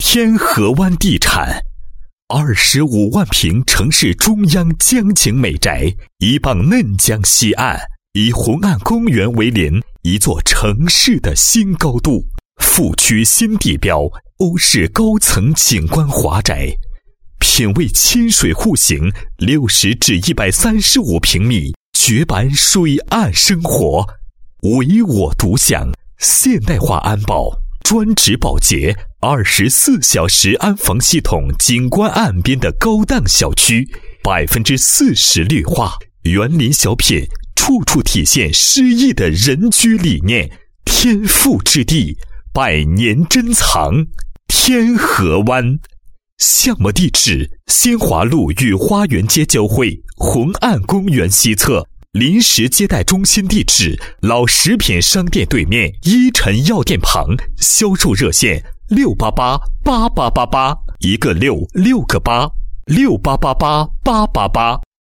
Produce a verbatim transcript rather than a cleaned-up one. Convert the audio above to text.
天河湾地产，二十五万平城市中央江景美宅，一傍嫩江西岸，以红岸公园为邻，一座城市的新高度。富区新地标，欧式高层景观华宅，品味亲水户型，六十至一百三十五平米，绝版水岸生活，唯我独享，现代化安保，专职保洁，二十四小时安防系统，景观岸边的高档小区，百分之四十绿化，园林小品，处处体现诗意的人居理念，天赋之地，百年珍藏，天河湾。项目地址：新华路与花园街交汇，红岸公园西侧。临时接待中心地址：老食品商店对面，依晨药店旁。销售热线：六八八八八八八，一个六，六个八，六八八八八八八。